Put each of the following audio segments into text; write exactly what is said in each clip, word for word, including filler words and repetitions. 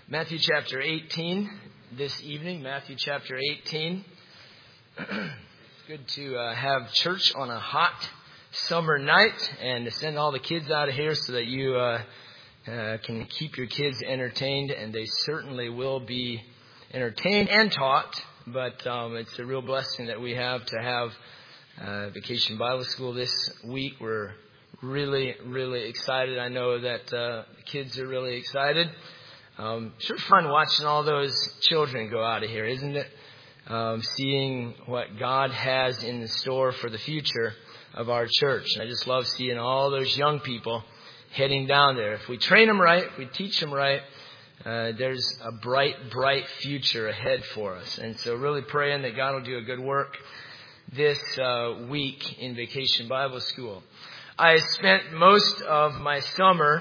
Matthew chapter eighteen this evening, Matthew chapter eighteen. It's good to uh, have church on a hot summer night and to send all the kids out of here so that you uh, uh, can keep your kids entertained, and they certainly will be entertained and taught, but um, it's a real blessing that we have to have uh, Vacation Bible School this week. We're really, really excited. I know that uh, the kids are really excited. Um, sure fun watching all those children go out of here, isn't it? Um, seeing what God has in the store for the future of our church. I just love seeing all those young people heading down there. If we train them right, if we teach them right, uh, there's a bright, bright future ahead for us. And so really praying that God will do a good work this uh, week in Vacation Bible School. I spent most of my summer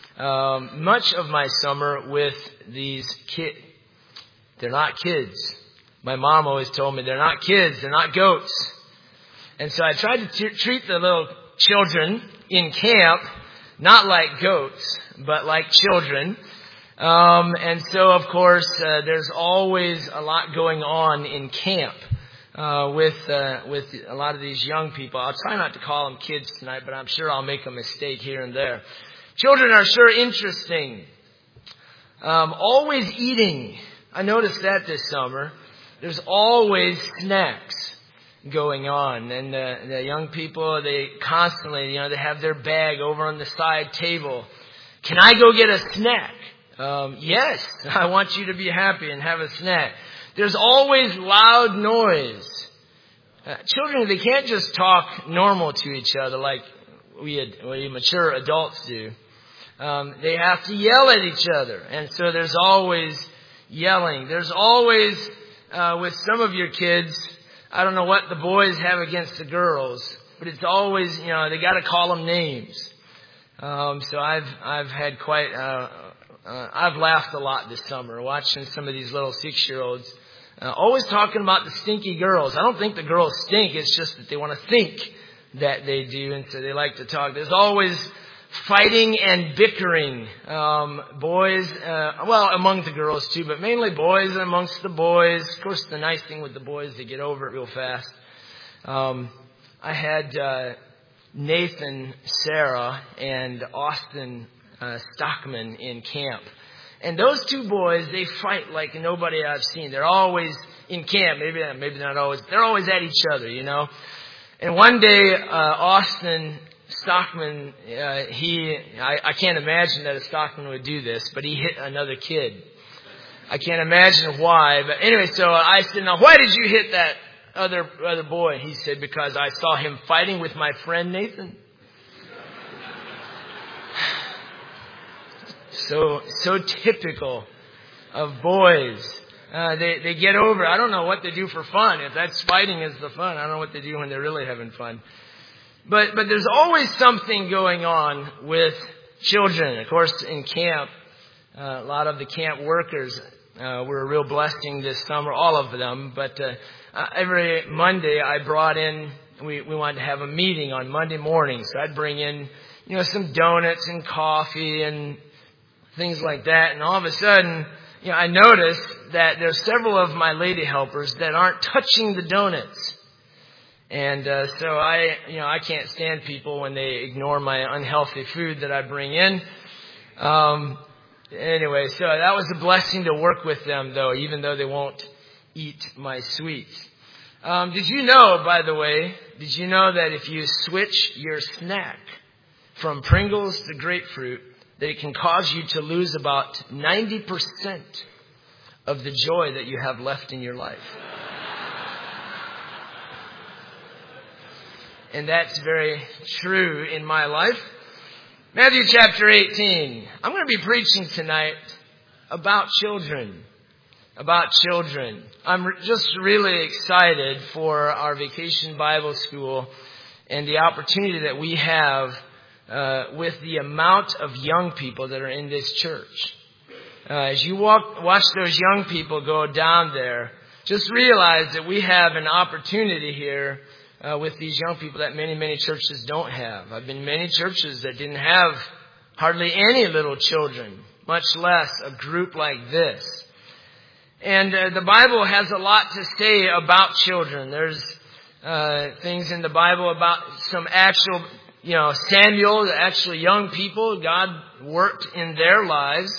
Um, much of my summer with these kids. They're not kids. My mom always told me they're not kids, they're not goats. And so I tried to t- treat the little children in camp not like goats, but like children. Um, and so, of course, uh, there's always a lot going on in camp uh, with uh, with a lot of these young people. I'll try not to call them kids tonight, but I'm sure I'll make a mistake here and there. Children are sure interesting. Um, always eating. I noticed that this summer. There's always snacks going on. And uh, the young people, they constantly, you know, they have their bag over on the side table. Can I go get a snack? Um, yes, I want you to be happy and have a snack. There's always loud noise. Uh, children, they can't just talk normal to each other like we, had, we mature adults do. Um, they have to yell at each other. And so there's always yelling. There's always, uh, with some of your kids, I don't know what the boys have against the girls, but it's always, you know, they got to call them names. Um, so I've, I've had quite, uh, uh, I've laughed a lot this summer watching some of these little six-year-olds, uh, always talking about the stinky girls. I don't think the girls stink. It's just that they want to think that they do. And so they like to talk. There's always fighting and bickering, um, boys, uh, well, among the girls too, but mainly boys and amongst the boys. Of course, the nice thing with the boys, they get over it real fast. Um, I had uh, Nathan, Sarah, and Austin uh, Stockman in camp. And those two boys, they fight like nobody I've seen. They're always in camp. Maybe, maybe not always. They're always at each other, you know. And one day, uh, Austin Stockman, uh, he, I, I can't imagine that a Stockman would do this, but he hit another kid. I can't imagine why, but anyway, so I said, now why did you hit that other, other boy? He said, because I saw him fighting with my friend Nathan. So, so typical of boys. Uh, they, they get over, I don't know what they do for fun. If that's fighting is the fun, I don't know what they do when they're really having fun. But but there's always something going on with children. Of course, in camp, uh, a lot of the camp workers uh, were a real blessing this summer, all of them. But uh, uh, every Monday I brought in, we, we wanted to have a meeting on Monday morning. So I'd bring in, you know, some donuts and coffee and things like that. And all of a sudden, you know, I noticed that there's several of my lady helpers that aren't touching the donuts. And uh, so I, you know, I can't stand people when they ignore my unhealthy food that I bring in. Um, anyway, so that was a blessing to work with them, though, even though they won't eat my sweets. Um, did you know, by the way, did you know that if you switch your snack from Pringles to grapefruit, that it can cause you to lose about ninety percent of the joy that you have left in your life? And that's very true in my life. Matthew chapter eighteen. I'm going to be preaching tonight about children. About children. I'm just really excited for our Vacation Bible School and the opportunity that we have uh, with the amount of young people that are in this church. Uh, as you walk, watch those young people go down there, just realize that we have an opportunity here Uh, with these young people that many, many churches don't have. I've been in many churches that didn't have hardly any little children, much less a group like this. And uh, the Bible has a lot to say about children. There's uh, things in the Bible about some actual, you know, Samuel, actually young people. God worked in their lives.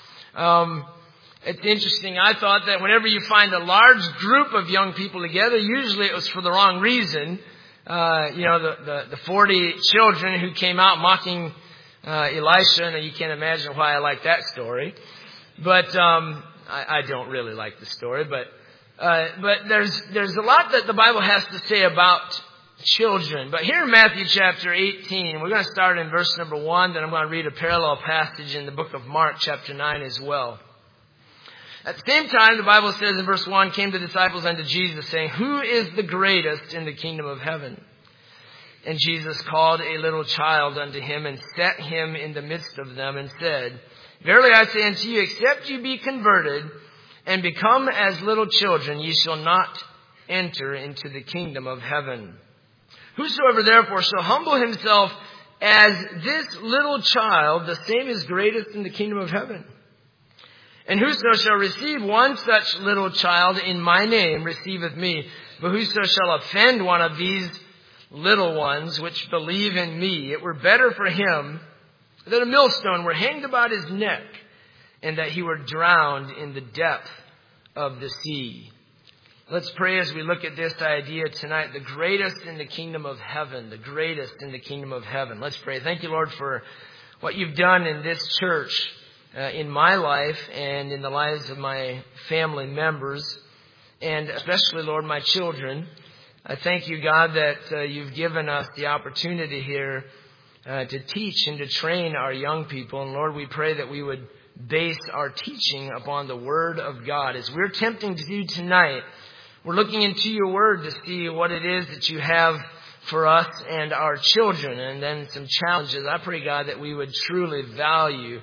Um, it's interesting. I thought that whenever you find a large group of young people together, usually it was for the wrong reason. Uh, you know, the, the, the forty children who came out mocking uh, Elisha, and you can't imagine why I like that story. But um, I, I don't really like the story. But uh, but there's there's a lot that the Bible has to say about children. But here in Matthew chapter eighteen, we're going to start in verse number one. Then I'm going to read a parallel passage in the book of Mark chapter nine as well. At the same time, the Bible says in verse one, came the disciples unto Jesus, saying, Who is the greatest in the kingdom of heaven? And Jesus called a little child unto him, and set him in the midst of them, and said, Verily I say unto you, except you be converted, and become as little children, ye shall not enter into the kingdom of heaven. Whosoever therefore shall humble himself as this little child, the same is greatest in the kingdom of heaven. And whoso shall receive one such little child in my name receiveth me. But whoso shall offend one of these little ones which believe in me, it were better for him that a millstone were hanged about his neck, and that he were drowned in the depth of the sea. Let's pray as we look at this idea tonight. The greatest in the kingdom of heaven. The greatest in the kingdom of heaven. Let's pray. Thank you, Lord, for what you've done in this church. Uh, in my life and in the lives of my family members, and especially, Lord, my children. I thank you, God, that uh, you've given us the opportunity here uh, to teach and to train our young people. And Lord, we pray that we would base our teaching upon the Word of God. As we're attempting to do tonight, we're looking into your Word to see what it is that you have for us and our children, and then some challenges. I pray, God, that we would truly value,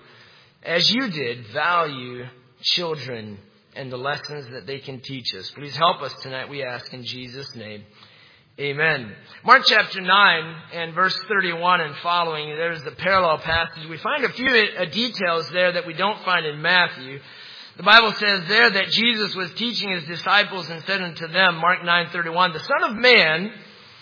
as you did, value children and the lessons that they can teach us. Please help us tonight, we ask in Jesus' name. Amen. Mark chapter nine and verse thirty-one and following, there's the parallel passage. We find a few uh, details there that we don't find in Matthew. The Bible says there that Jesus was teaching his disciples and said unto them, Mark nine thirty-one, The Son of Man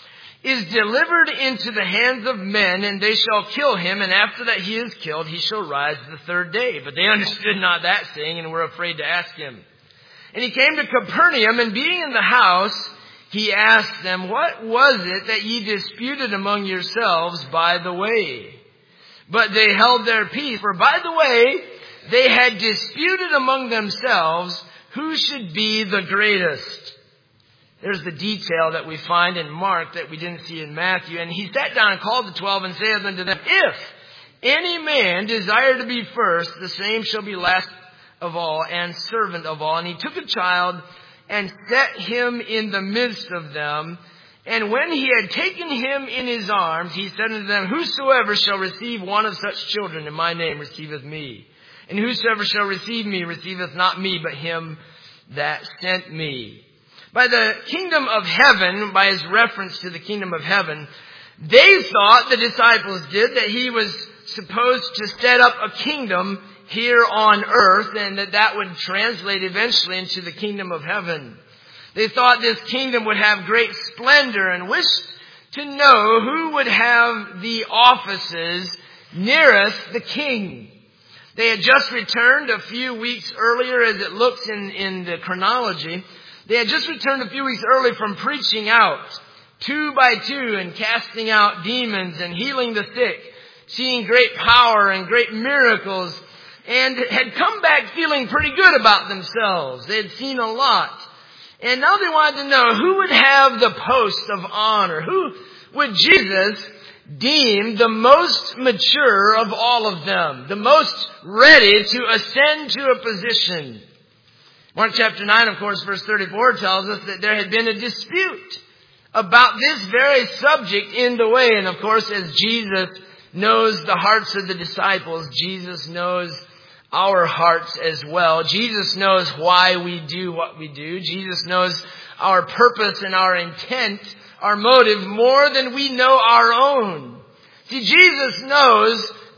is delivered into the hands of men, and they shall kill him, and after that he is killed, he shall rise the third day. But they understood not that saying, and were afraid to ask him. And he came to Capernaum, and being in the house, he asked them, What was it that ye disputed among yourselves by the way? But they held their peace, for by the way they had disputed among themselves who should be the greatest. There's the detail that we find in Mark that we didn't see in Matthew. And he sat down and called the twelve and saith unto them, If any man desire to be first, the same shall be last of all and servant of all. And he took a child and set him in the midst of them. And when he had taken him in his arms, he said unto them, Whosoever shall receive one of such children in my name receiveth me. And whosoever shall receive me receiveth not me, but him that sent me. By the kingdom of heaven, by his reference to the kingdom of heaven, they thought, the disciples did, that he was supposed to set up a kingdom here on earth, and that that would translate eventually into the kingdom of heaven. They thought this kingdom would have great splendor and wished to know who would have the offices nearest the king. They had just returned a few weeks earlier, as it looks in, in the chronology. They had just returned a few weeks early from preaching out, two by two, and casting out demons and healing the sick, seeing great power and great miracles, and had come back feeling pretty good about themselves. They had seen a lot. And now they wanted to know who would have the post of honor. Who would Jesus deem the most mature of all of them, the most ready to ascend to a position. Mark chapter nine, of course, verse thirty-four tells us that there had been a dispute about this very subject in the way. And of course, as Jesus knows the hearts of the disciples, Jesus knows our hearts as well. Jesus knows why we do what we do. Jesus knows our purpose and our intent, our motive, more than we know our own. See, Jesus knows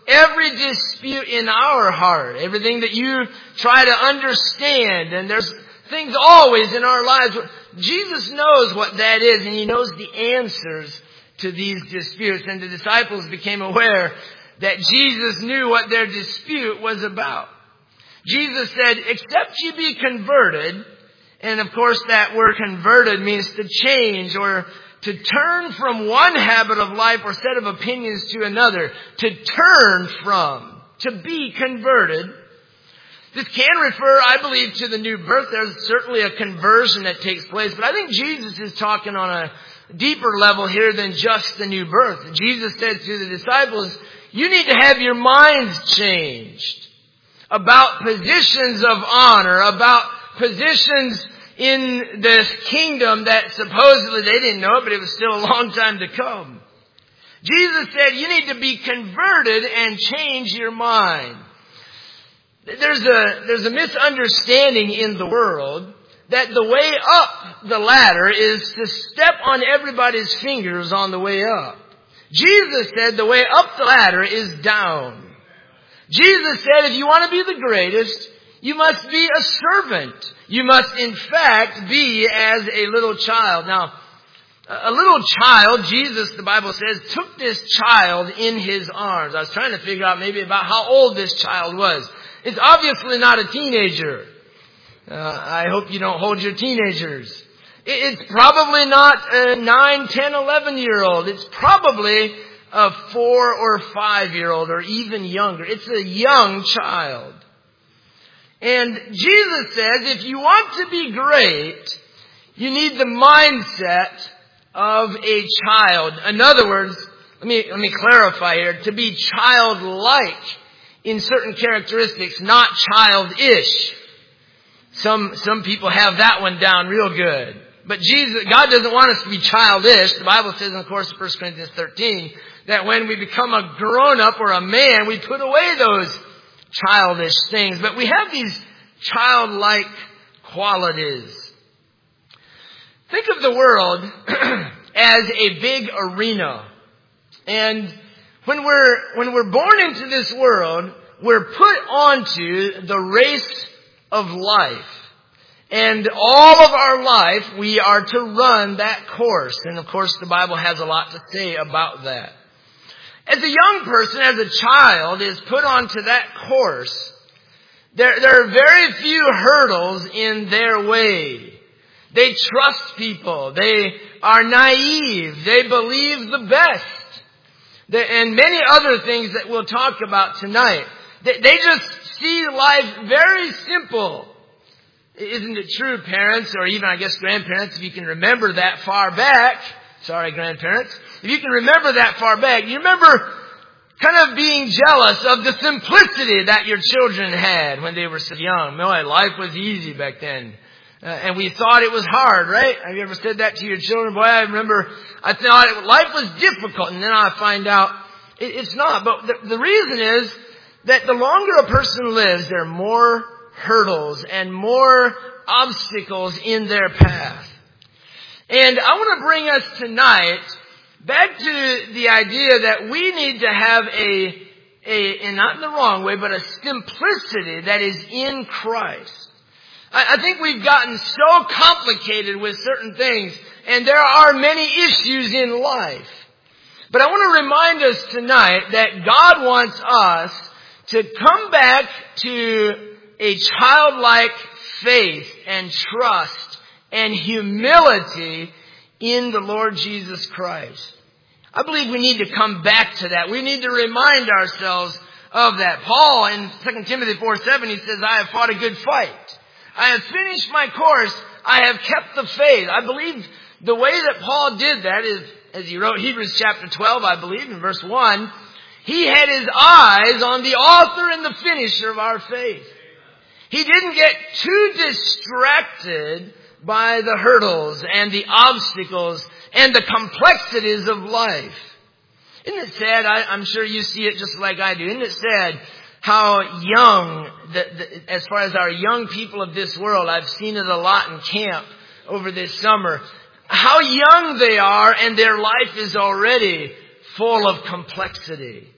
every dispute in our heart, everything that you try to understand, and there's things always in our lives. Jesus knows what that is, and He knows the answers to these disputes. And the disciples became aware that Jesus knew what their dispute was about. Jesus said, except you be converted, and of course that word converted means to change or to turn from one habit of life or set of opinions to another. To turn from. To be converted. This can refer, I believe, to the new birth. There's certainly a conversion that takes place. But I think Jesus is talking on a deeper level here than just the new birth. Jesus said to the disciples, you need to have your minds changed about positions of honor, about positions in this kingdom that supposedly they didn't know it, but it was still a long time to come. Jesus said you need to be converted and change your mind. There's a, there's a misunderstanding in the world that the way up the ladder is to step on everybody's fingers on the way up. Jesus said the way up the ladder is down. Jesus said if you want to be the greatest, you must be a servant. You must, in fact, be as a little child. Now, a little child, Jesus, the Bible says, took this child in His arms. I was trying to figure out maybe about how old this child was. It's obviously not a teenager. Uh, I hope you don't hold your teenagers. It's probably not a nine, ten, eleven-year-old. It's probably a four or five-year-old or even younger. It's a young child. And Jesus says if you want to be great, you need the mindset of a child. In other words, let me, let me clarify here. To be childlike in certain characteristics, not childish. Some, some people have that one down real good. But Jesus, God doesn't want us to be childish. The Bible says, of course, in First Corinthians thirteen, that when we become a grown-up or a man, we put away those childish things. But we have these childlike qualities. Think of the world as a big arena. And when we're, when we're born into this world, we're put onto the race of life. And all of our life, we are to run that course. And of course, the Bible has a lot to say about that. As a young person, as a child is put onto that course, there, there are very few hurdles in their way. They trust people. They are naive. They believe the best. They, and many other things that we'll talk about tonight. They, they just see life very simple. Isn't it true, parents, or even, I guess, grandparents, if you can remember that far back? Sorry, grandparents. If you can remember that far back, you remember kind of being jealous of the simplicity that your children had when they were so young. Boy, life was easy back then. Uh, and we thought it was hard, right? Have you ever said that to your children? Boy, I remember I thought it, life was difficult, and then I find out it, it's not. But the, the reason is that the longer a person lives, there are more hurdles and more obstacles in their path. And I want to bring us tonight back to the idea that we need to have a, a, and not in the wrong way, but a simplicity that is in Christ. I, I think we've gotten so complicated with certain things, and there are many issues in life. But I want to remind us tonight that God wants us to come back to a childlike faith and trust and humility in the Lord Jesus Christ. I believe we need to come back to that. We need to remind ourselves of that. Paul in Second Timothy four seven, he says, I have fought a good fight. I have finished my course. I have kept the faith. I believe the way that Paul did that is, as he wrote Hebrews chapter twelve, I believe, in verse one, he had his eyes on the author and the finisher of our faith. He didn't get too distracted by the hurdles and the obstacles and the complexities of life. Isn't it sad? I, I'm sure you see it just like I do. Isn't it sad how young, the, the, as far as our young people of this world, I've seen it a lot in camp over this summer, how young they are and their life is already full of complexity.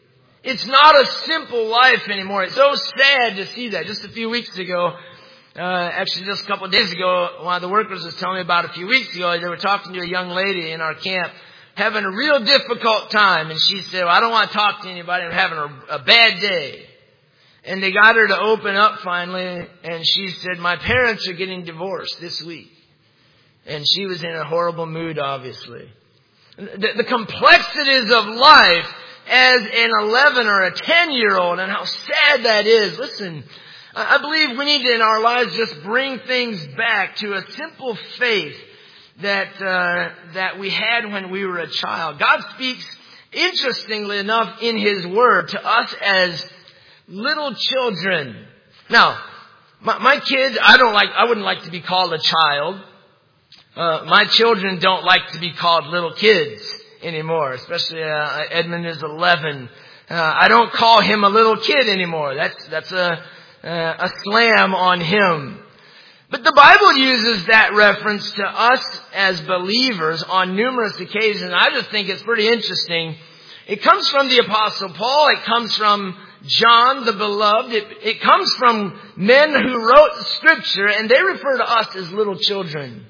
It's not a simple life anymore. It's so sad to see that. Just a few weeks ago, uh, actually just a couple of days ago, one of the workers was telling me about a few weeks ago, they were talking to a young lady in our camp having a real difficult time. And she said, well, I don't want to talk to anybody. I'm having a, a bad day. And they got her to open up finally. And she said, my parents are getting divorced this week. And she was in a horrible mood, obviously. The, the complexities of life as an eleven or a ten year old and how sad that is. Listen, I believe we need to in our lives just bring things back to a simple faith that uh, that we had when we were a child. God speaks, interestingly enough, in His Word to us as little children. Now, my, my kids, I don't like, I wouldn't like to be called a child. Uh, my children don't like to be called little kids anymore, especially uh, Edmund is eleven. Uh, I don't call him a little kid anymore. That's that's a uh, a slam on him. But the Bible uses that reference to us as believers on numerous occasions. I just think it's pretty interesting. It comes from the Apostle Paul. It comes from John the Beloved. It, it comes from men who wrote the Scripture, and they refer to us as little children.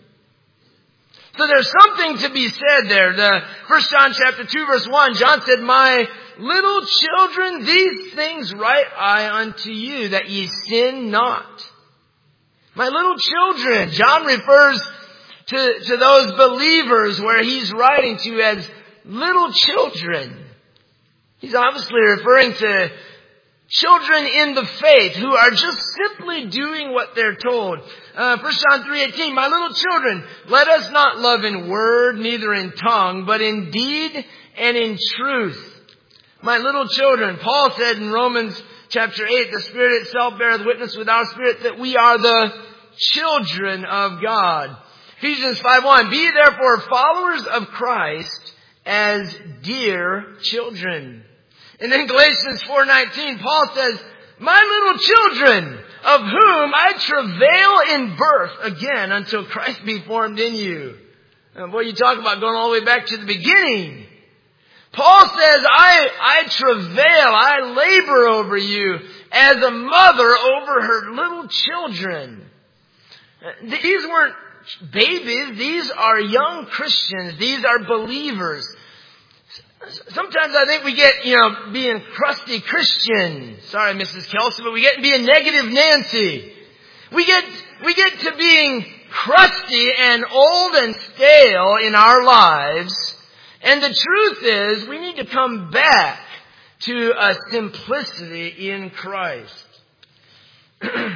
So there's something to be said there. The First John chapter two verse one, John said, my little children, these things write I unto you, that ye sin not. My little children. John refers to, to those believers where he's writing to as little children. He's obviously referring to children in the faith who are just simply doing what they're told. Uh, First John three eighteen, my little children, let us not love in word, neither in tongue, but in deed and in truth. My little children, Paul said in Romans chapter eight, the Spirit itself beareth witness with our spirit that we are the children of God. Ephesians five one, be therefore followers of Christ as dear children. And then Galatians four nineteen, Paul says, my little children, of whom I travail in birth again until Christ be formed in you. And boy, you talk about going all the way back to the beginning. Paul says, I, I travail, I labor over you as a mother over her little children. These weren't babies. These are young Christians. These are believers. Sometimes I think we get, you know, being crusty Christian. Sorry, Missus Kelsey, but we get being negative Nancy. We get, we get to being crusty and old and stale in our lives. And the truth is, we need to come back to a simplicity in Christ. Let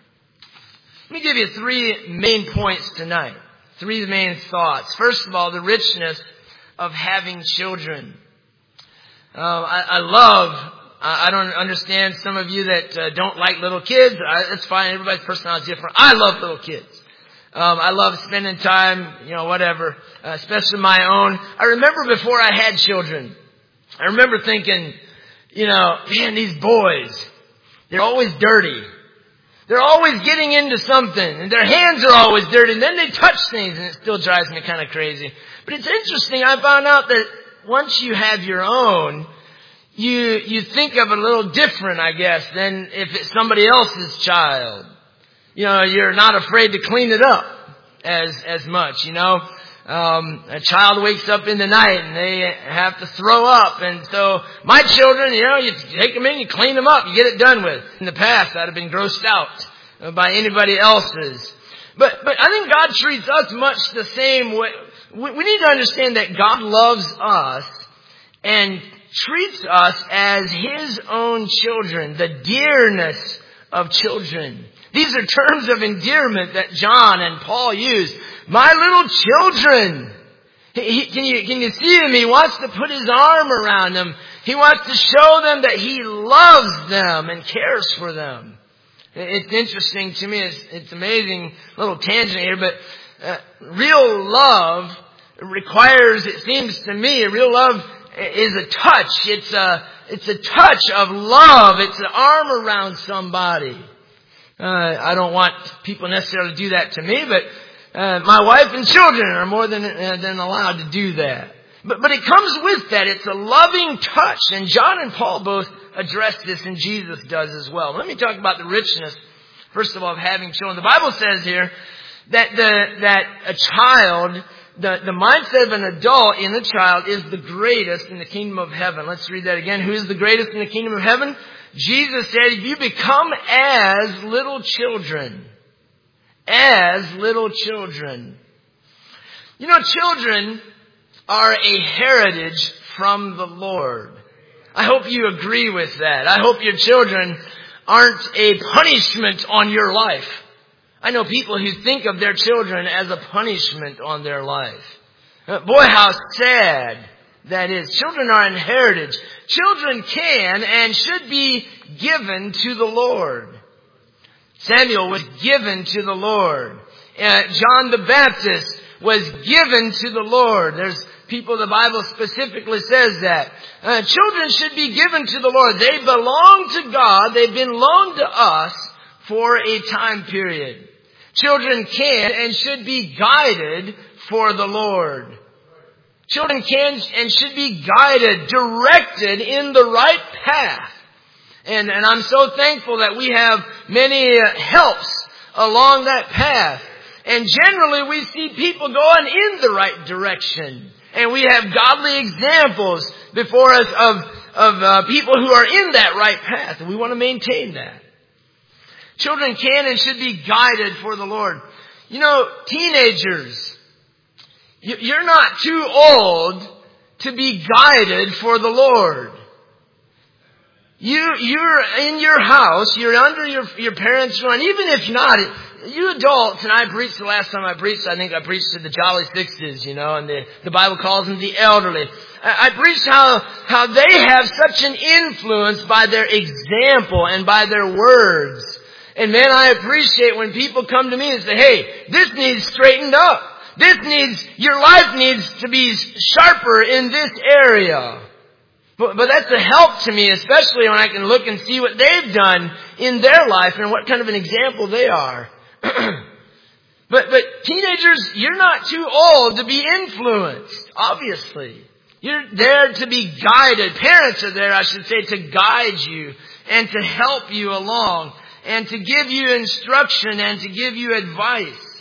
me give you three main points tonight. Three main thoughts. First of all, the richness of having children. Uh, I, I love, I, I don't understand some of you that uh, don't like little kids. I, that's fine. Everybody's personality is different. I love little kids. Um, I love spending time, you know, whatever, uh, especially my own. I remember before I had children, I remember thinking, you know, man, these boys, they're always dirty. They're always getting into something, and their hands are always dirty, and then they touch things, and it still drives me kind of crazy. But it's interesting, I found out that once you have your own, you you think of it a little different, I guess, than if it's somebody else's child. You know, you're not afraid to clean it up as as much, you know. Um, a child wakes up in the night and they have to throw up. And so my children, you know, you take them in, you clean them up, you get it done with. In the past, I'd have been grossed out by anybody else's. But, but I think God treats us much the same way. We, we need to understand that God loves us and treats us as His own children, the dearness of children. These are terms of endearment that John and Paul use. My little children. He, he, can you, can you see him? He wants to put his arm around them. He wants to show them that he loves them and cares for them. It's interesting to me. It's, it's amazing little tangent here, but uh, real love requires, it seems to me, real love is a touch. It's a, it's a touch of love. It's an arm around somebody. Uh, I don't want people necessarily to do that to me, but uh, my wife and children are more than uh, than allowed to do that. But, but it comes with that. It's a loving touch. And John and Paul both address this, and Jesus does as well. Let me talk about the richness, first of all, of having children. The Bible says here that the that a child, the, the mindset of an adult in a child is the greatest in the kingdom of heaven. Let's read that again. Who is the greatest in the kingdom of heaven? Jesus said, if you become as little children, as little children. You know, children are a heritage from the Lord. I hope you agree with that. I hope your children aren't a punishment on your life. I know people who think of their children as a punishment on their life. Boy, how sad that is. Children are an heritage. Children can and should be given to the Lord. Samuel was given to the Lord. Uh, John the Baptist was given to the Lord. There's people, the Bible specifically says that. Uh, children should be given to the Lord. They belong to God. They've been loaned to us for a time period. Children can and should be guided for the Lord. Children can and should be guided, directed in the right path. And, and I'm so thankful that we have many uh, helps along that path. And generally we see people going in the right direction. And we have godly examples before us of, of uh, people who are in that right path. And we want to maintain that. Children can and should be guided for the Lord. You know, teenagers, you're not too old to be guided for the Lord. You, you're in your house, you're under your, your parents' run. Even if not, you adults, and I preached the last time I preached, I think I preached to the Jolly Sixes, you know, and the, the Bible calls them the elderly. I, I preached how, how they have such an influence by their example and by their words. And man, I appreciate when people come to me and say, hey, this needs straightened up. This needs, your life needs to be sharper in this area. But, but that's a help to me, especially when I can look and see what they've done in their life and what kind of an example they are. but, but teenagers, you're not too old to be influenced, obviously. You're there to be guided. Parents are there, I should say, to guide you and to help you along and to give you instruction and to give you advice.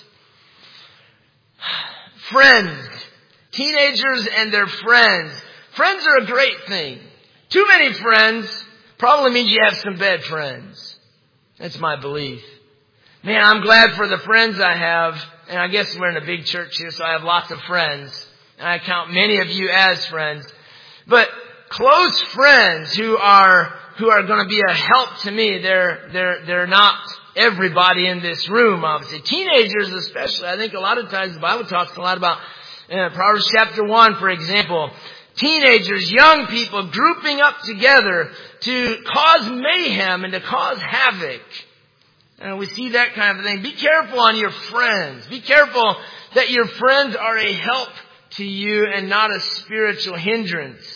Friends, teenagers and their friends. Friends are a great thing. Too many friends probably means you have some bad friends. That's my belief. Man, I'm glad for the friends I have. And I guess we're in a big church here, so I have lots of friends. And I count many of you as friends. But close friends who are who are going to be a help to me, they're they're they're not everybody in this room, obviously. Teenagers especially. I think a lot of times the Bible talks a lot about uh, Proverbs chapter one, for example. Teenagers, young people grouping up together to cause mayhem and to cause havoc. And we see that kind of thing. Be careful on your friends. Be careful that your friends are a help to you and not a spiritual hindrance.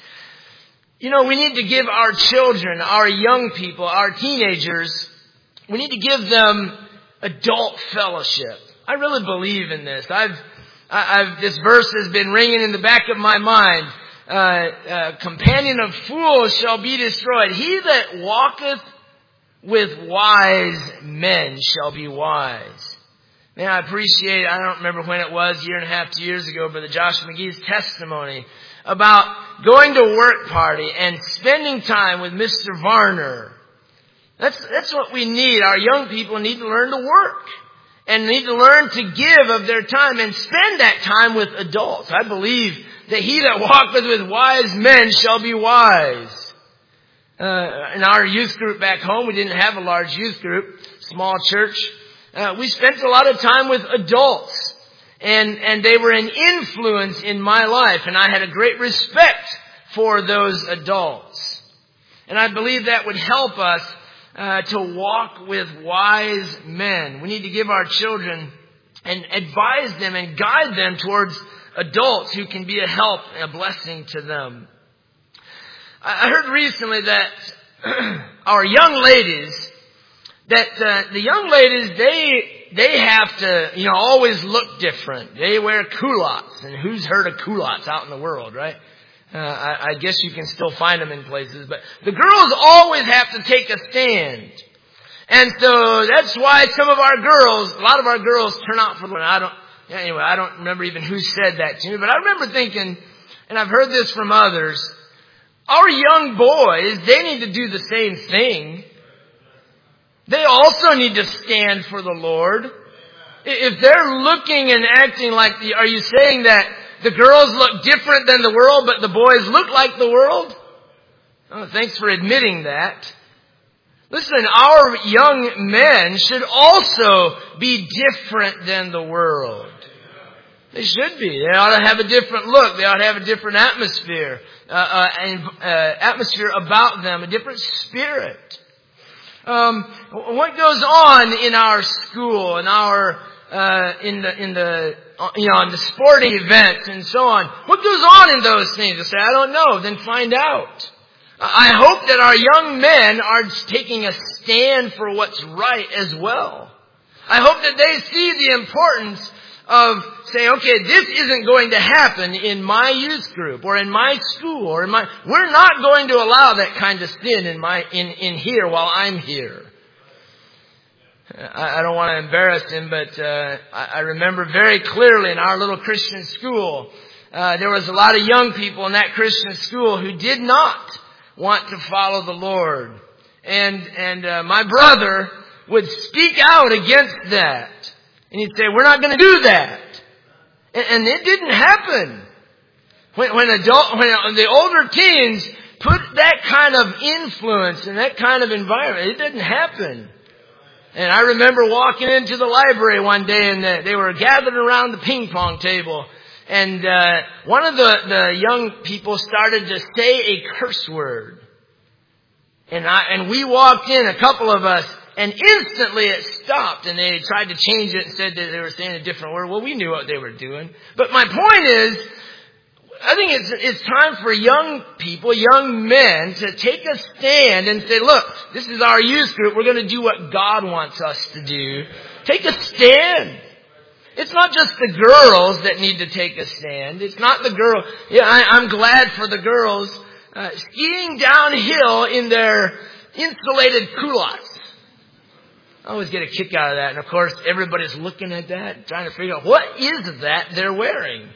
You know, we need to give our children, our young people, our teenagers, we need to give them adult fellowship. I really believe in this. I've I've, this verse has been ringing in the back of my mind. Uh, uh, companion of fools shall be destroyed. He that walketh with wise men shall be wise. Man, I appreciate, I don't remember when it was, a year and a half, two years ago, Brother Josh McGee's testimony about going to work party and spending time with Mister Varner. That's, that's what we need. Our young people need to learn to work. And need to learn to give of their time and spend that time with adults. I believe that he that walketh with wise men shall be wise. Uh, in our youth group back home, we didn't have a large youth group, small church. Uh, we spent a lot of time with adults. And, and they were an influence in my life. And I had a great respect for those adults. And I believe that would help us Uh, to walk with wise men. We need to give our children and advise them and guide them towards adults who can be a help and a blessing to them. I heard recently that our young ladies, that uh, the young ladies, they they have to, you know, always look different. They wear culottes. And who's heard of culottes out in the world, right? Uh, I, I guess you can still find them in places. But the girls always have to take a stand. And so that's why some of our girls, a lot of our girls turn out for the Lord. I don't, anyway, I don't remember even who said that to me. But I remember thinking, and I've heard this from others, our young boys, they need to do the same thing. They also need to stand for the Lord. If they're looking and acting like the, are you saying that the girls look different than the world, but the boys look like the world? Oh, thanks for admitting that. Listen, our young men should also be different than the world. They should be. They ought to have a different look. They ought to have a different atmosphere, uh, uh, and, uh, atmosphere about them, a different spirit. Um, what goes on in our school, in our, uh, in the, in the, you know, in the sporting events and so on? What goes on in those things? You say, I don't know. Then find out. I hope that our young men are taking a stand for what's right as well. I hope that they see the importance of saying, okay, this isn't going to happen in my youth group or in my school or in my, we're not going to allow that kind of sin in my, in, in here while I'm here. I, I don't want to embarrass him, but, uh, I, I remember very clearly in our little Christian school, uh, there was a lot of young people in that Christian school who did not want to follow the Lord. And, and, uh, my brother would speak out against that. And he'd say, we're not going to do that. And, and it didn't happen. When, when adult, when the older teens put that kind of influence and that kind of environment, it didn't happen. And I remember walking into the library one day and the, they were gathered around the ping pong table. And uh, one of the, the young people started to say a curse word. And I, and we walked in, a couple of us, and instantly it stopped, and they tried to change it and said that they were saying a different word. Well, we knew what they were doing. But my point is, I think it's, it's time for young people, young men, to take a stand and say, look, this is our youth group. We're going to do what God wants us to do. Take a stand. It's not just the girls that need to take a stand. It's not the girl. Yeah, I, I'm glad for the girls uh, skiing downhill in their insulated culottes. I always get a kick out of that. And of course, everybody's looking at that, trying to figure out what is that they're wearing.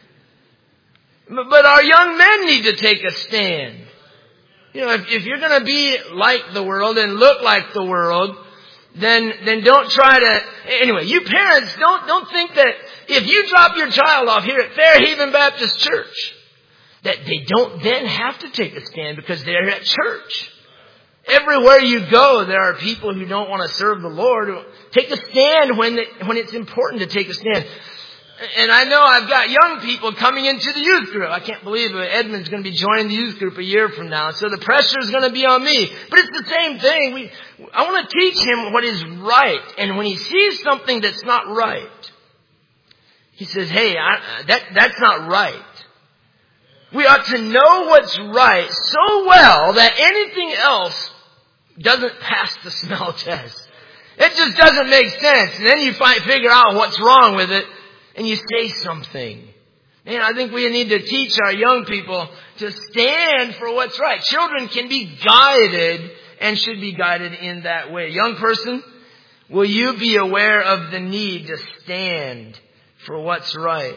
But our young men need to take a stand. You know, if, if you're going to be like the world and look like the world, then then don't try to. Anyway, you parents, don't don't think that if you drop your child off here at Fairhaven Baptist Church, that they don't then have to take a stand because they're at church. Everywhere you go, there are people who don't want to serve the Lord. Take a stand when the, when it's important to take a stand. And I know I've got young people coming into the youth group. I can't believe it. Edmund's going to be joining the youth group a year from now. So the pressure is going to be on me. But it's the same thing. We, I want to teach him what is right. And when he sees something that's not right, he says, hey, I, that, that's not right. We ought to know what's right so well that anything else doesn't pass the smell test. It just doesn't make sense. And then you find, figure out what's wrong with it. And you say something. Man, I think we need to teach our young people to stand for what's right. Children can be guided and should be guided in that way. Young person, will you be aware of the need to stand for what's right?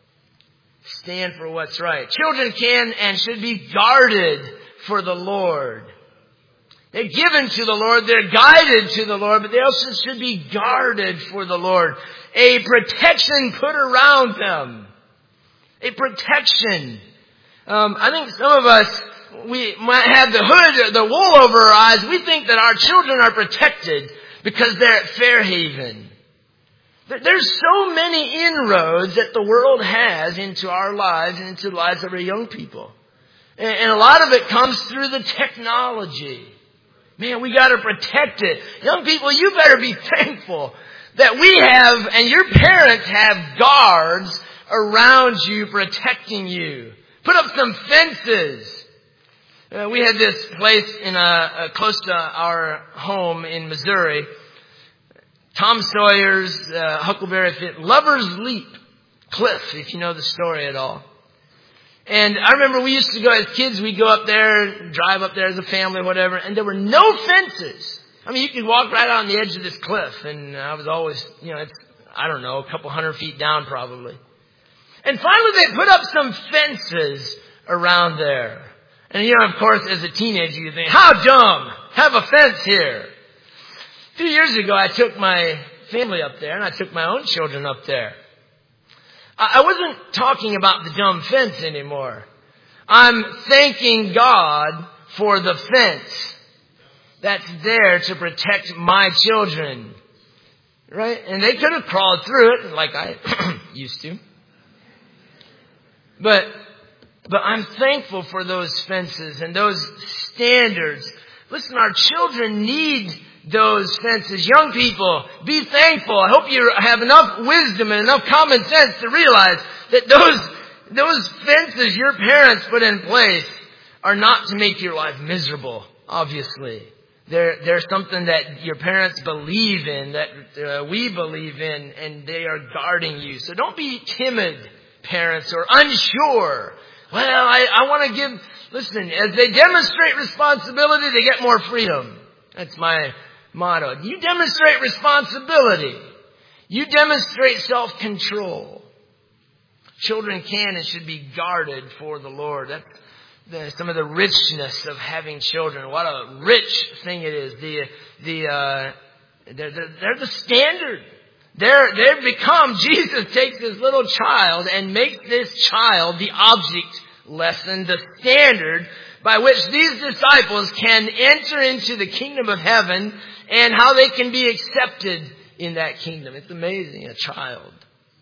Stand for what's right. Children can and should be guarded for the Lord. They're given to the Lord. They're guided to the Lord, but they also should be guarded for the Lord. A protection put around them. A protection. Um, I think some of us, we might have the hood, the wool over our eyes. We think that our children are protected because they're at Fairhaven. There's so many inroads that the world has into our lives and into the lives of our young people. And a lot of it comes through the technology. Man, we got to protect it. Young people, you better be thankful that we have, and your parents have, guards around you protecting you. Put up some fences. Uh, we had this place in a, a close to our home in Missouri. Tom Sawyer's uh, Huckleberry Finn, Lover's Leap Cliff, if you know the story at all. And I remember we used to go as kids, we'd go up there, drive up there as a family, whatever, and there were no fences. I mean, you could walk right out on the edge of this cliff, and I was always, you know, it's, I don't know, a couple hundred feet down probably. And finally they put up some fences around there. And you know, of course, as a teenager, you think, how dumb! Have a fence here. A few years ago, I took my family up there, and I took my own children up there. I wasn't talking about the dumb fence anymore. I'm thanking God for the fence that's there to protect my children. Right? And they could have crawled through it like I used to. But, but I'm thankful for those fences and those standards. Listen, our children need those fences. Young people, be thankful. I hope you have enough wisdom and enough common sense to realize that those, those fences your parents put in place are not to make your life miserable, obviously. They're, they're something that your parents believe in, that uh, we believe in, and they are guarding you. So don't be timid, parents, or unsure. Well, I, I want to give, listen, as they demonstrate responsibility, they get more freedom. That's my motto. You demonstrate responsibility. You demonstrate self-control. Children can and should be guarded for the Lord. That's the, some of the richness of having children. What a rich thing it is. The the uh, they're, they're, they're the standard. They're they've become. Jesus takes this little child and makes this child the object lesson, the standard by which these disciples can enter into the kingdom of heaven and how they can be accepted in that kingdom. It's amazing. A child.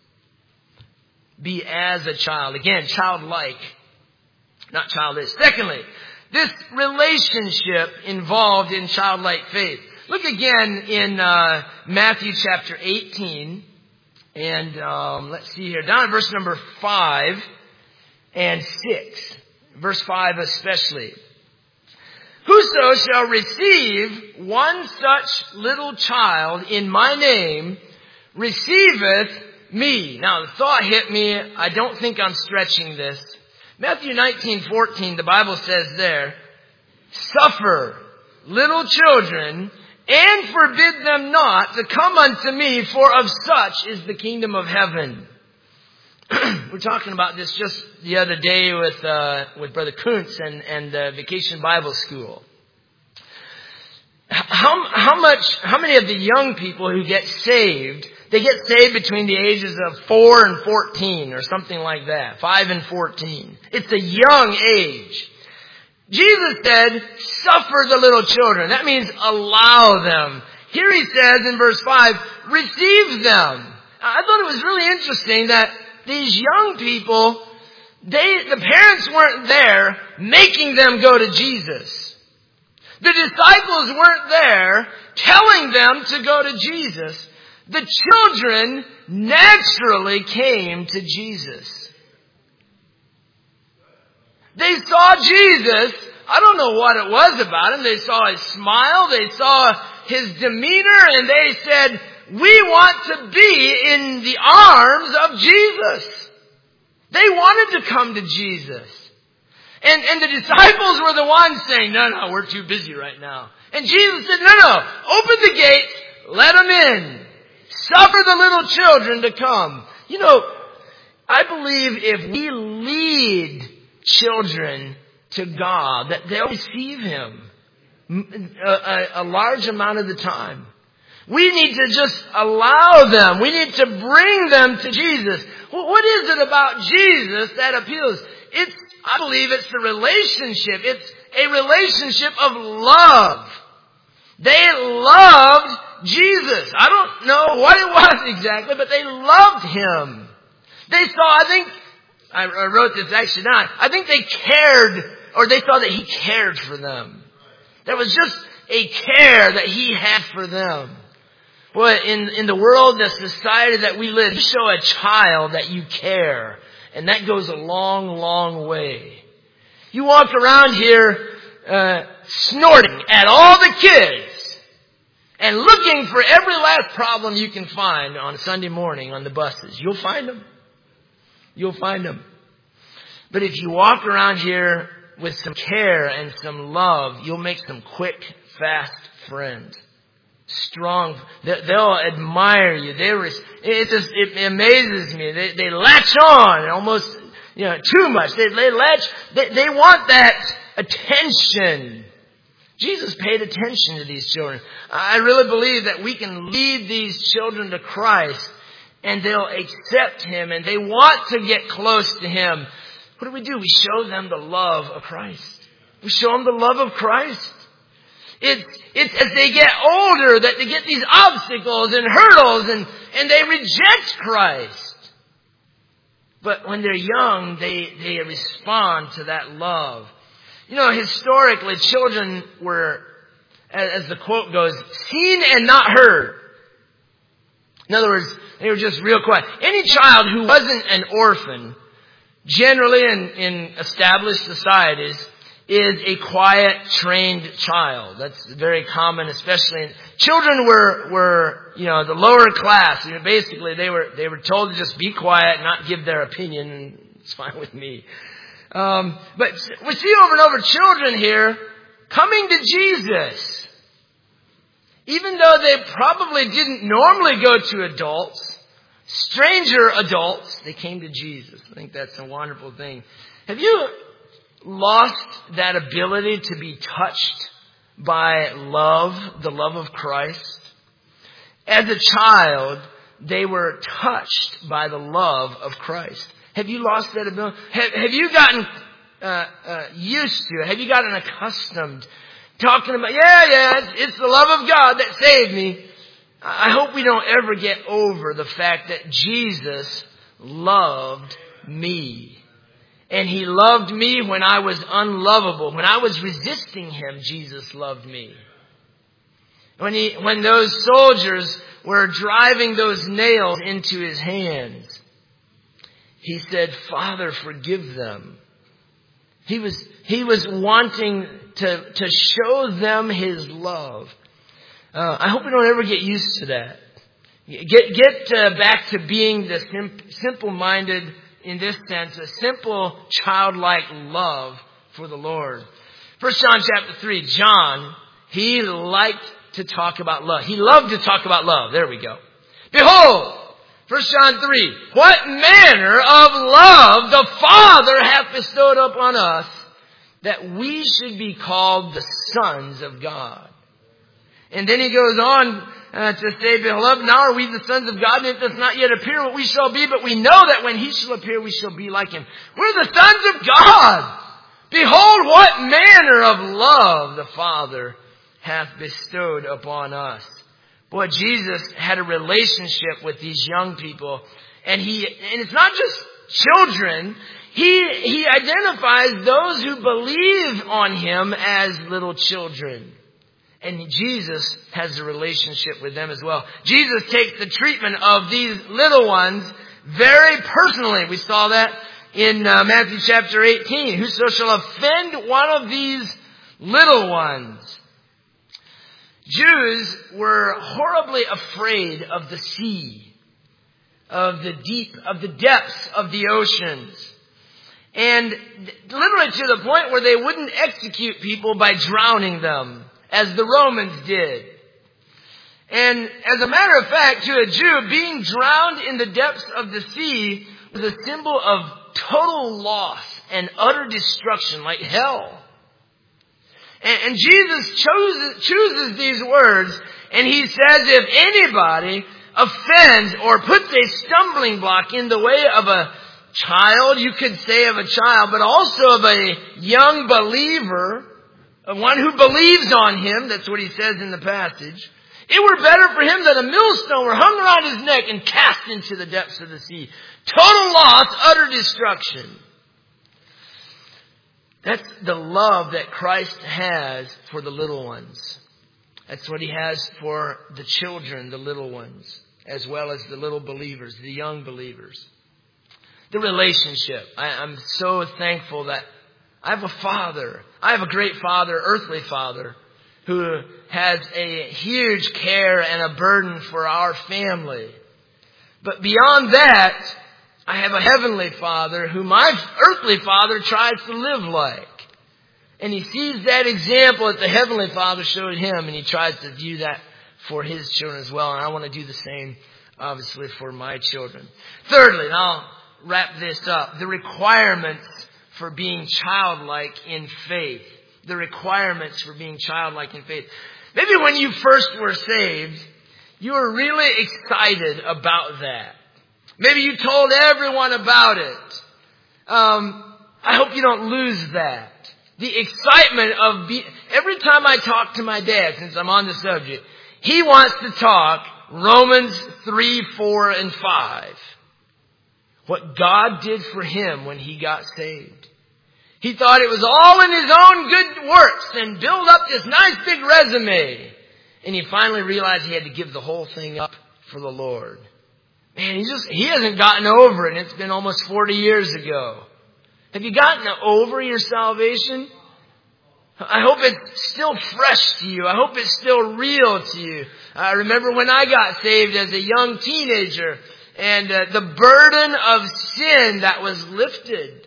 Be as a child. Again, childlike, not childish. Secondly, this relationship involved in childlike faith. Look again in uh, Matthew chapter eighteen. And um, let's see here. Down at verse number five and six. Verse five especially. Whoso shall receive one such little child in my name receiveth me. Now the thought hit me. I don't think I'm stretching this. Matthew nineteen fourteen, the Bible says there, suffer little children and forbid them not to come unto me, for of such is the kingdom of heaven. We're talking about this just the other day with uh, with Brother Kuntz and and uh, Vacation Bible School. How how much how many of the young people who get saved, they get saved between the ages of four and fourteen or something like that, five and fourteen. It's a young age. Jesus said, "Suffer the little children." That means allow them. Here he says in verse five, "Receive them." I thought it was really interesting that these young people, they, the parents weren't there making them go to Jesus. The disciples weren't there telling them to go to Jesus. The children naturally came to Jesus. They saw Jesus. I don't know what it was about him. They saw his smile. They saw his demeanor, and they said, we want to be in the arms of Jesus. They wanted to come to Jesus. And, and the disciples were the ones saying, no, no, we're too busy right now. And Jesus said, no, no, open the gates, let them in. Suffer the little children to come. You know, I believe if we lead children to God, that they'll receive Him a, a, a large amount of the time. We need to just allow them. We need to bring them to Jesus. What is it about Jesus that appeals? It's, I believe it's the relationship. It's a relationship of love. They loved Jesus. I don't know what it was exactly, but they loved Him. They saw, I think, I wrote this actually down. I think they cared, or they saw that He cared for them. There was just a care that He had for them. Boy, in, in the world, the society that we live, you show a child that you care. And that goes a long, long way. You walk around here uh, snorting at all the kids. and looking for every last problem you can find on Sunday morning on the buses. You'll find them. You'll find them. But if you walk around here with some care and some love, you'll make some quick, fast friends. Strong. They'll admire you. They it just it amazes me. They they latch on almost, you know, too much. They they latch. They they want that attention. Jesus paid attention to these children. I really believe that we can lead these children to Christ and they'll accept Him and they want to get close to Him. What do we do? We show them the love of Christ. We show them the love of Christ. It's, it's as they get older that they get these obstacles and hurdles and, and they reject Christ. But when they're young, they, they respond to that love. You know, historically, children were, as the quote goes, seen and not heard. In other words, they were just real quiet. Any child who wasn't an orphan, generally in, in established societies, is a quiet, trained child. That's very common, especially in, children were, were, you know, the lower class. You know, basically, they were, they were told to just be quiet, not give their opinion, and it's fine with me. Um, but we see over and over children here coming to Jesus. Even though they probably didn't normally go to adults, stranger adults, they came to Jesus. I think that's a wonderful thing. Have you lost that ability to be touched by love, the love of Christ? As a child, they were touched by the love of Christ. Have you lost that ability? Have, have you gotten uh, uh, used to it? Have you gotten accustomed talking about, yeah, yeah, it's, it's the love of God that saved me? I hope we don't ever get over the fact that Jesus loved me. And He loved me when I was unlovable. When I was resisting Him, Jesus loved me. When he, when those soldiers were driving those nails into His hands, He said, Father, forgive them. He was, he was wanting to, to show them His love. Uh, I hope we don't ever get used to that. Get, get uh, back to being the sim- simple-minded, in this sense, a simple, childlike love for the Lord. First John chapter three, John, he liked to talk about love. He loved to talk about love. There we go. Behold, First John three, what manner of love the Father hath bestowed upon us, that we should be called the sons of God. And then he goes on uh, to say, beloved, now are we the sons of God, and it does not yet appear what we shall be, but we know that when He shall appear, we shall be like Him. We're the sons of God. Behold, what manner of love the Father hath bestowed upon us. Boy, Jesus had a relationship with these young people. And he, and it's not just children. He, he identifies those who believe on Him as little children. And Jesus has a relationship with them as well. Jesus takes the treatment of these little ones very personally. We saw that in uh, Matthew chapter eighteen. Whoso shall offend one of these little ones. Jews were horribly afraid of the sea, of the deep, of the depths of the oceans. And literally to the point where they wouldn't execute people by drowning them, as the Romans did. And as a matter of fact, to a Jew, being drowned in the depths of the sea was a symbol of total loss and utter destruction, like hell. And, and Jesus chooses, chooses these words, and He says if anybody offends or puts a stumbling block in the way of a child, you could say of a child, but also of a young believer, one who believes on Him, that's what He says in the passage, it were better for him that a millstone were hung around his neck and cast into the depths of the sea. Total loss, utter destruction. That's the love that Christ has for the little ones. That's what He has for the children, the little ones, as well as the little believers, the young believers. The relationship. I, I'm so thankful that I have a father. I have a great father, earthly father, who has a huge care and a burden for our family. But beyond that, I have a heavenly Father who my earthly father tries to live like. And he sees that example that the heavenly Father showed him, and he tries to view that for his children as well. And I want to do the same, obviously, for my children. Thirdly, and I'll wrap this up, the requirements for being childlike in faith. The requirements for being childlike in faith. Maybe when you first were saved, you were really excited about that. Maybe you told everyone about it. Um, I hope you don't lose that. The excitement of be- every time I talk to my dad, since I'm on the subject, he wants to talk Romans three, four, and five. What God did for him when he got saved. He thought it was all in his own good works and build up this nice big resume. And he finally realized he had to give the whole thing up for the Lord. Man, he just, he hasn't gotten over it. And it's been almost forty years ago. Have you gotten over your salvation? I hope it's still fresh to you. I hope it's still real to you. I remember when I got saved as a young teenager and uh, the burden of sin that was lifted.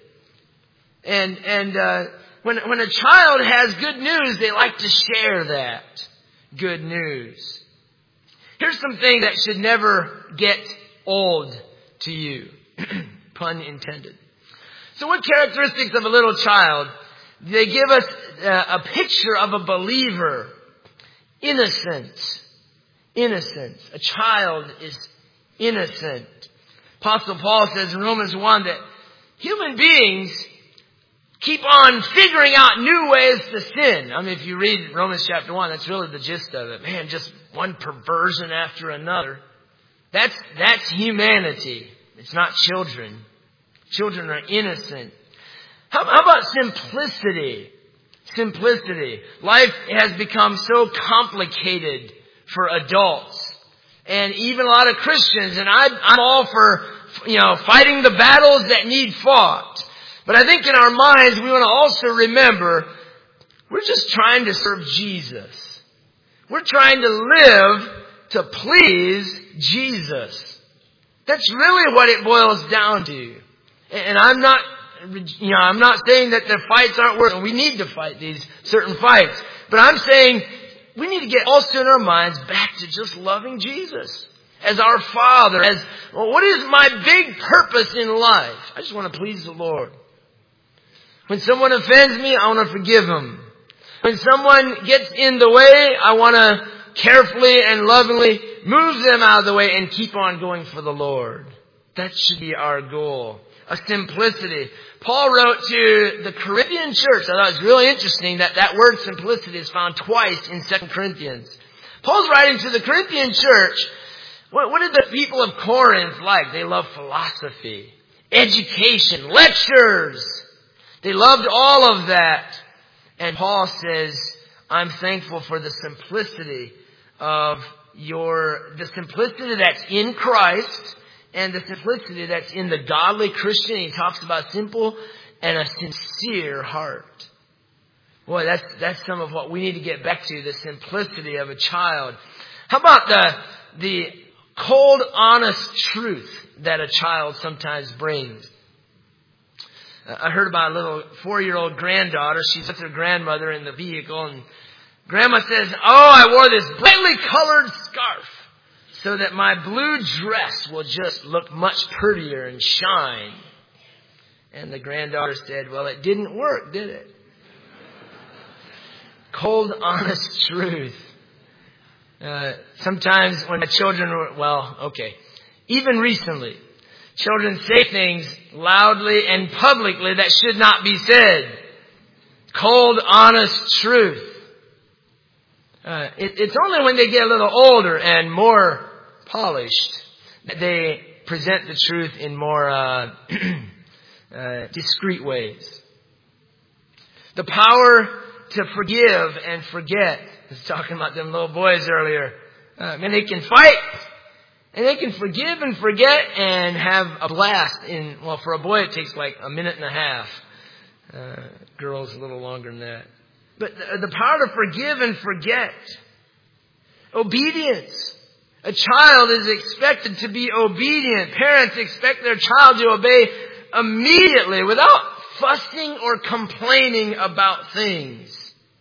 And, and, uh, when, when a child has good news, they like to share that good news. Here's something that should never get old to you. Pun intended. So what characteristics of a little child? They give us uh, a picture of a believer. Innocence. Innocence. A child is innocent. Apostle Paul says in Romans one that human beings keep on figuring out new ways to sin. I mean, if you read Romans chapter one, that's really the gist of it. Man, just one perversion after another. That's, that's humanity. It's not children. Children are innocent. How, how about simplicity? Simplicity. Life has become so complicated for adults. And even a lot of Christians. And I, I'm all for, you know, fighting the battles that need fought. But I think in our minds, we want to also remember, we're just trying to serve Jesus. We're trying to live to please Jesus. That's really what it boils down to. And I'm not, you know, I'm not saying that the fights aren't worth. We need to fight these certain fights. But I'm saying we need to get also in our minds back to just loving Jesus as our Father. As, well, what is my big purpose in life? I just want to please the Lord. When someone offends me, I want to forgive them. When someone gets in the way, I want to carefully and lovingly move them out of the way and keep on going for the Lord. That should be our goal. A simplicity. Paul wrote to the Corinthian church. I thought it was really interesting that that word simplicity is found twice in Second Corinthians. Paul's writing to the Corinthian church. What, what did the people of Corinth like? They loved philosophy, education, lectures. They loved all of that. And Paul says, I'm thankful for the simplicity of your, the simplicity that's in Christ and the simplicity that's in the godly Christian. He talks about simple and a sincere heart. Boy, that's, that's some of what we need to get back to, the simplicity of a child. How about the, the cold, honest truth that a child sometimes brings? I heard about a little four-year-old granddaughter. She's with her grandmother in the vehicle, and Grandma says, oh, I wore this brightly colored scarf so that my blue dress will just look much prettier and shine. And the granddaughter said, well, it didn't work, did it? Cold, honest truth. Uh, sometimes when the children were, well, okay, even recently, children say things loudly and publicly that should not be said. Cold, honest truth. Uh, it, it's only when they get a little older and more polished that they present the truth in more uh, uh, discreet ways. The power to forgive and forget. I was talking about them little boys earlier. Uh, man, they can fight. And they can forgive and forget and have a blast in, well, for a boy it takes like a minute and a half. Uh, girls a little longer than that. but the power to forgive and forget. Obedience. A child is expected to be obedient. Parents expect their child to obey immediately without fussing or complaining about things.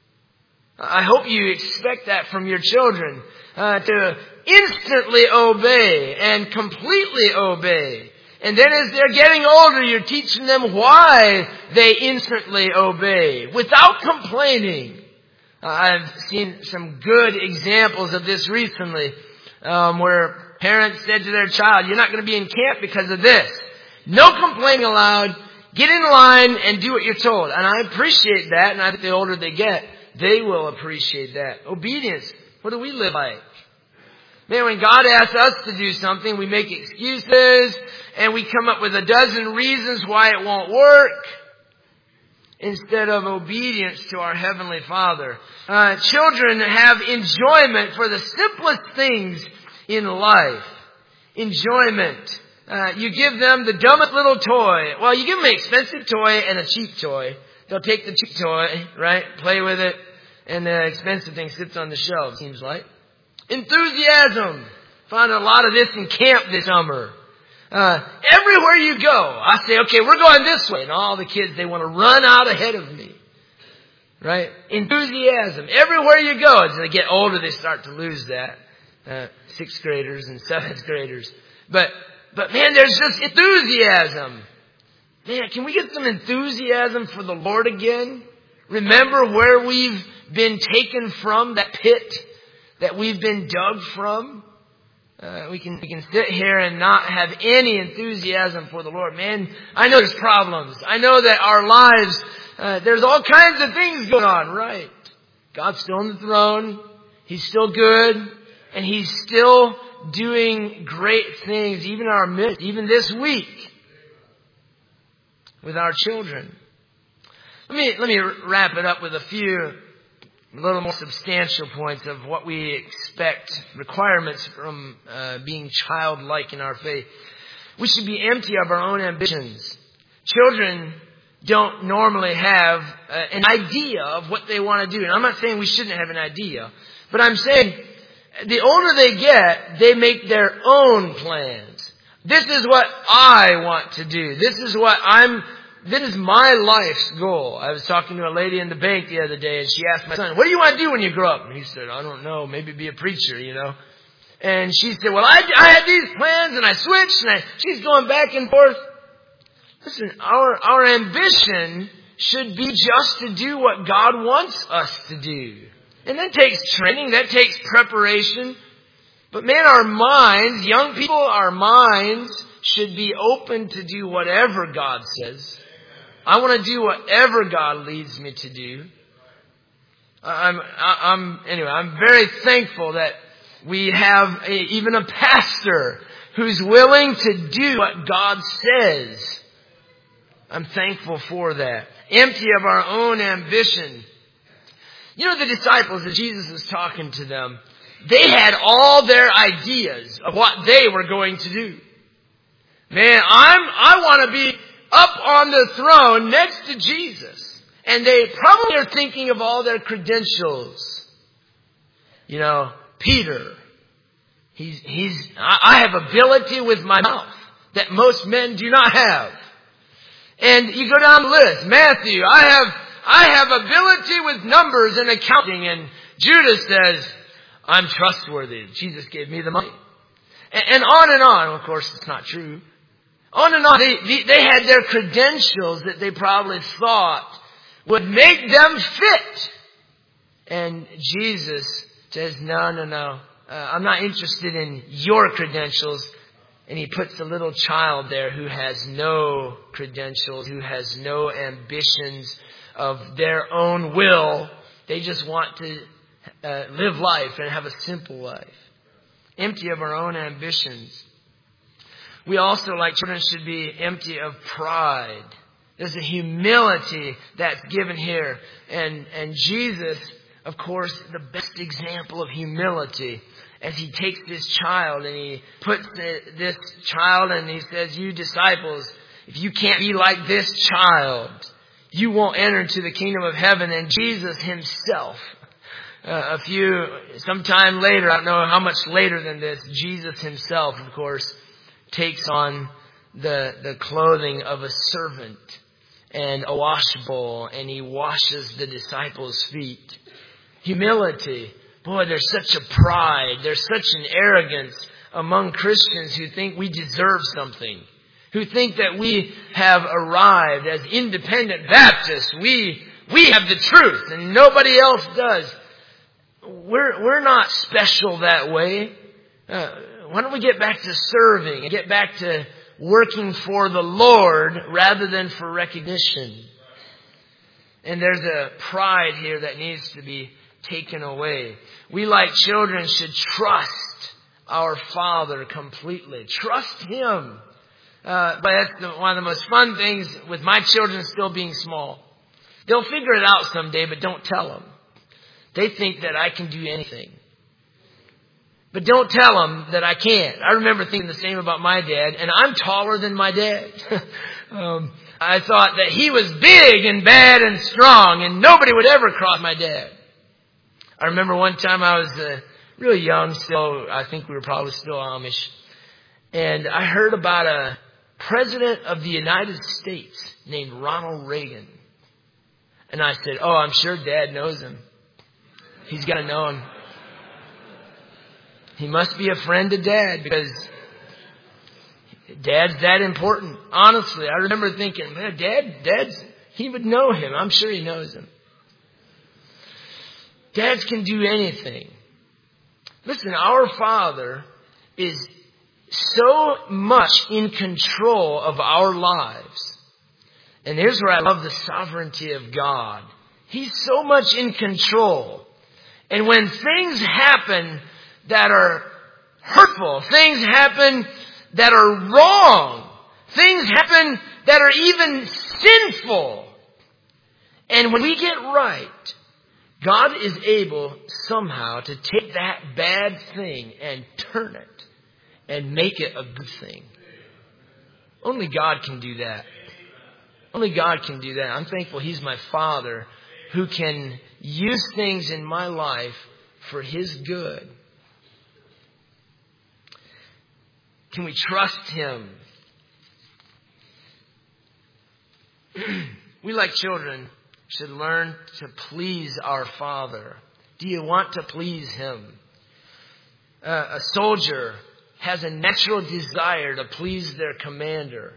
I hope you expect that from your children, uh, to instantly obey and completely obey. And then as they're getting older, you're teaching them why they instantly obey without complaining. Uh, I've seen some good examples of this recently, um, where parents said to their child, "You're not going to be in camp because of this. No complaining allowed. Get in line and do what you're told." And I appreciate that, and I think the older they get, they will appreciate that. Obedience. What do we live like? Man, when God asks us to do something, we make excuses and we come up with a dozen reasons why it won't work instead of obedience to our Heavenly Father. Uh, children have enjoyment for the simplest things in life. Enjoyment. Uh, you give them the dumbest little toy. Well, you give them an expensive toy and a cheap toy. They'll take the cheap toy, right? Play with it. And the expensive thing sits on the shelf, seems like. Enthusiasm. Found a lot of this in camp this summer. Uh, everywhere you go, I say, okay, we're going this way. And all the kids, they want to run out ahead of me. Right? Enthusiasm. Everywhere you go. As they get older, they start to lose that. Uh, sixth graders and seventh graders. But, but man, there's just enthusiasm. Man, can we get some enthusiasm for the Lord again? Remember where we've been taken from, that pit that we've been dug from? Uh, we can we can sit here and not have any enthusiasm for the Lord. Man, I know there's problems. I know that our lives, uh, there's all kinds of things going on, right? God's still on the throne. He's still good. And He's still doing great things, even in our midst, even this week, with our children. Let me, let me wrap it up with a few a little more substantial points of what we expect, requirements from uh, being childlike in our faith. We should be empty of our own ambitions. Children don't normally have uh, an idea of what they want to do. And I'm not saying we shouldn't have an idea, but I'm saying the older they get, they make their own plans. This is what I want to do. This is what I'm This is my life's goal. I was talking to a lady in the bank the other day, and she asked my son, "What do you want to do when you grow up?" And he said, "I don't know, maybe be a preacher, you know." And she said, "Well, I, I had these plans, and I switched," and I, she's going back and forth. Listen, our, our ambition should be just to do what God wants us to do. And that takes training, that takes preparation. But man, our minds, young people, our minds should be open to do whatever God says. I want to do whatever God leads me to do. I'm, I'm, anyway, I'm very thankful that we have a, even a pastor who's willing to do what God says. I'm thankful for that. Empty of our own ambition. You know, the disciples, as Jesus was talking to them, they had all their ideas of what they were going to do. Man, I'm, I want to be up on the throne next to Jesus. And they probably are thinking of all their credentials. You know, Peter, he's, he's, I have ability with my mouth that most men do not have. And you go down the list. Matthew, I have, I have ability with numbers and accounting. And Judas says, I'm trustworthy. Jesus gave me the money. And, and on and on. Of course, it's not true. On and on. They, they had their credentials that they probably thought would make them fit. And Jesus says, no, no, no. Uh, I'm not interested in your credentials. And He puts a little child there who has no credentials, who has no ambitions of their own will. They just want to uh, live life and have a simple life. Empty of our own ambitions. We also, like children, should be empty of pride. There's a humility that's given here. And, and Jesus, of course, the best example of humility, as He takes this child and He puts the, this child and He says, you disciples, if you can't be like this child, you won't enter into the kingdom of heaven. And Jesus himself, uh, a few, sometime later, I don't know how much later than this, Jesus himself, of course, takes on the, the clothing of a servant and a wash bowl, and he washes the disciples' feet. Humility. Boy, there's such a pride. There's such an arrogance among Christians who think we deserve something. Who think that we have arrived as independent Baptists. We, we have the truth and nobody else does. We're, we're not special that way. Uh, why don't we get back to serving and get back to working for the Lord rather than for recognition? And there's a pride here that needs to be taken away. We, like children, should trust our Father completely. Trust Him. Uh, but that's the, one of the most fun things with my children still being small. They'll figure it out someday, but don't tell them. They think that I can do anything. But don't tell them that I can't. I remember thinking the same about my dad, and I'm taller than my dad. um, I thought that he was big and bad and strong, and nobody would ever cross my dad. I remember one time I was uh, really young still. I think we were probably still Amish. And I heard about a president of the United States named Ronald Reagan. And I said, oh, I'm sure Dad knows him. He's got to know him. He must be a friend to Dad because Dad's that important. Honestly, I remember thinking, man, Dad, Dad's, he would know him. I'm sure he knows him. Dads can do anything. Listen, our Father is so much in control of our lives. And here's where I love the sovereignty of God. He's so much in control. And when things happen that are hurtful, things happen that are wrong, things happen that are even sinful, and when we get right, God is able somehow to take that bad thing and turn it and make it a good thing. Only God can do that. Only God can do that. I'm thankful He's my Father who can use things in my life for His good. Can we trust Him? We, like children, should learn to please our Father. Do you want to please Him? Uh, a soldier has a natural desire to please their commander.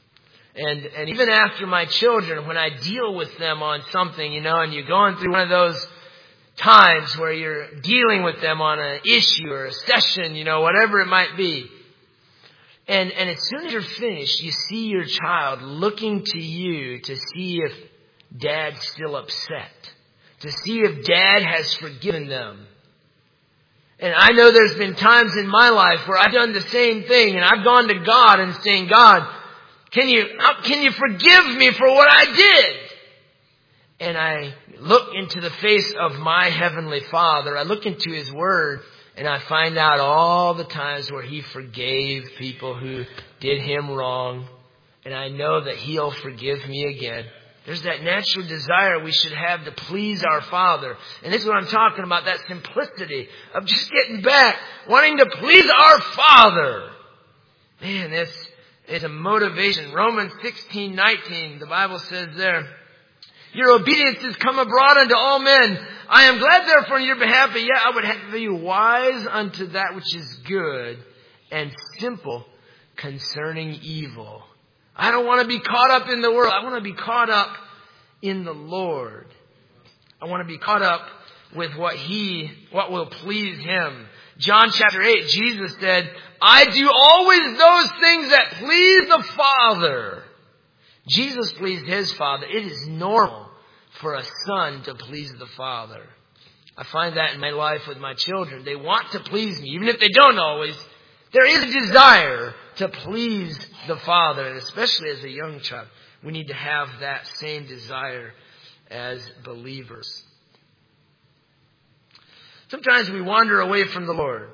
And and even after my children, when I deal with them on something, you know, and you're going through one of those times where you're dealing with them on an issue or a session, you know, whatever it might be. And, and as soon as you're finished, you see your child looking to you to see if Dad's still upset, to see if Dad has forgiven them. And I know there's been times in my life where I've done the same thing, and I've gone to God and saying, God, can you, can you forgive me for what I did? And I look into the face of my Heavenly Father. I look into His Word, and I find out all the times where He forgave people who did Him wrong. And I know that He'll forgive me again. There's that natural desire we should have to please our Father. And this is what I'm talking about, that simplicity of just getting back, wanting to please our Father. Man, that's, it's a motivation. Romans sixteen nineteen, the Bible says there, your obedience has come abroad unto all men. I am glad therefore on your behalf, but yet I would have you wise unto that which is good and simple concerning evil. I don't want to be caught up in the world. I want to be caught up in the Lord. I want to be caught up with what He, what will please Him. John chapter eight, Jesus said, I do always those things that please the Father. Jesus pleased His Father. It is normal for a son to please the Father. I find that in my life with my children. They want to please me, even if they don't always. There is a desire to please the Father, and especially as a young child, we need to have that same desire as believers. Sometimes we wander away from the Lord.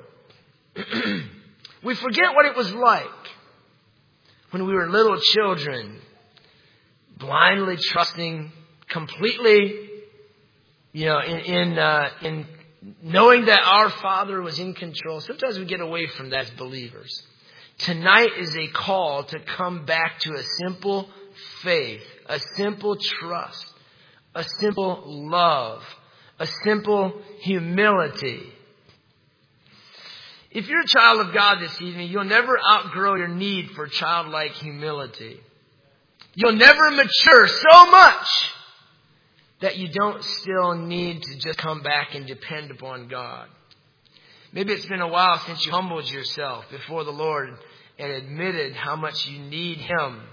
We forget what it was like when we were little children, blindly trusting completely, you know, in in, uh, in knowing that our Father was in control. Sometimes we get away from that as believers. Tonight is a call to come back to a simple faith, a simple trust, a simple love, a simple humility. If you're a child of God this evening, you'll never outgrow your need for childlike humility. You'll never mature so much that you don't still need to just come back and depend upon God. Maybe it's been a while since you humbled yourself before the Lord and admitted how much you need Him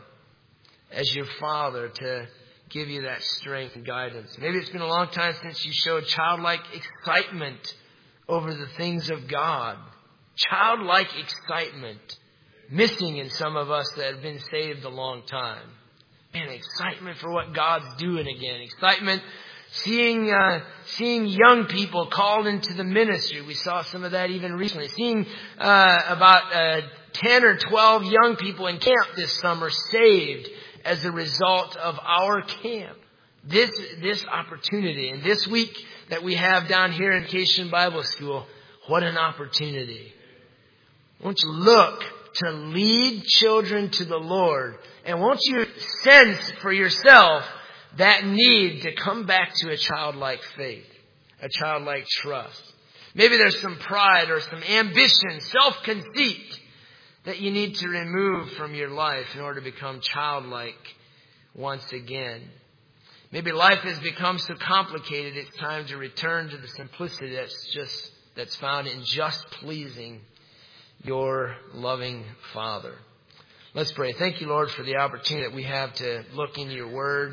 as your Father to give you that strength and guidance. Maybe it's been a long time since you showed childlike excitement over the things of God. Childlike excitement missing in some of us that have been saved a long time. Man, excitement for what God's doing again. Excitement seeing uh, seeing young people called into the ministry. We saw some of that even recently. Seeing uh, about uh, ten or twelve young people in camp this summer saved as a result of our camp. This this opportunity. And this week that we have down here in Vacation Bible School, what an opportunity. Won't you look to lead children to the Lord? And won't you sense for yourself that need to come back to a childlike faith, a childlike trust? Maybe there's some pride or some ambition, self-conceit that you need to remove from your life in order to become childlike once again. Maybe life has become so complicated it's time to return to the simplicity that's just that's found in just pleasing your loving Father. Let's pray. Thank you, Lord, for the opportunity that we have to look in your word.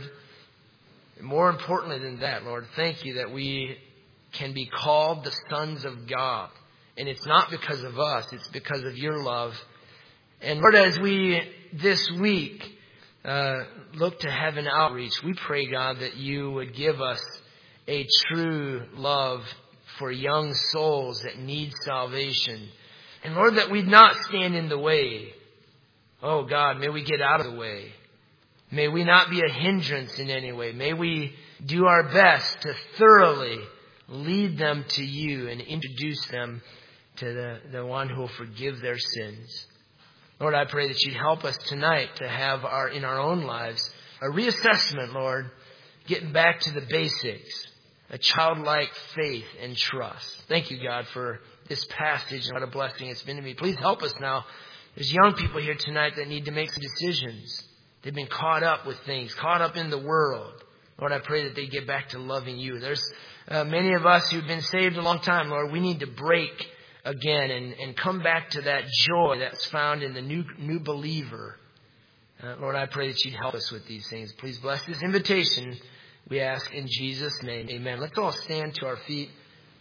More importantly than that, Lord, thank you that we can be called the sons of God. And it's not because of us, it's because of your love. And Lord, as we this week uh, look to Heaven Outreach, we pray, God, that you would give us a true love for young souls that need salvation. And Lord, that we'd not stand in the way. Oh God, may we get out of the way. May we not be a hindrance in any way. May we do our best to thoroughly lead them to you and introduce them to the, the one who will forgive their sins. Lord, I pray that you'd help us tonight to have our in our own lives a reassessment, Lord, getting back to the basics, a childlike faith and trust. Thank you, God, for this passage and what a blessing it's been to me. Please help us now. There's young people here tonight that need to make some decisions. They've been caught up with things, caught up in the world. Lord, I pray that they get back to loving you. There's uh, many of us who've been saved a long time, Lord. We need to break again and, and come back to that joy that's found in the new new believer. Uh, Lord, I pray that you'd help us with these things. Please bless this invitation, we ask in Jesus' name. Amen. Let's all stand to our feet.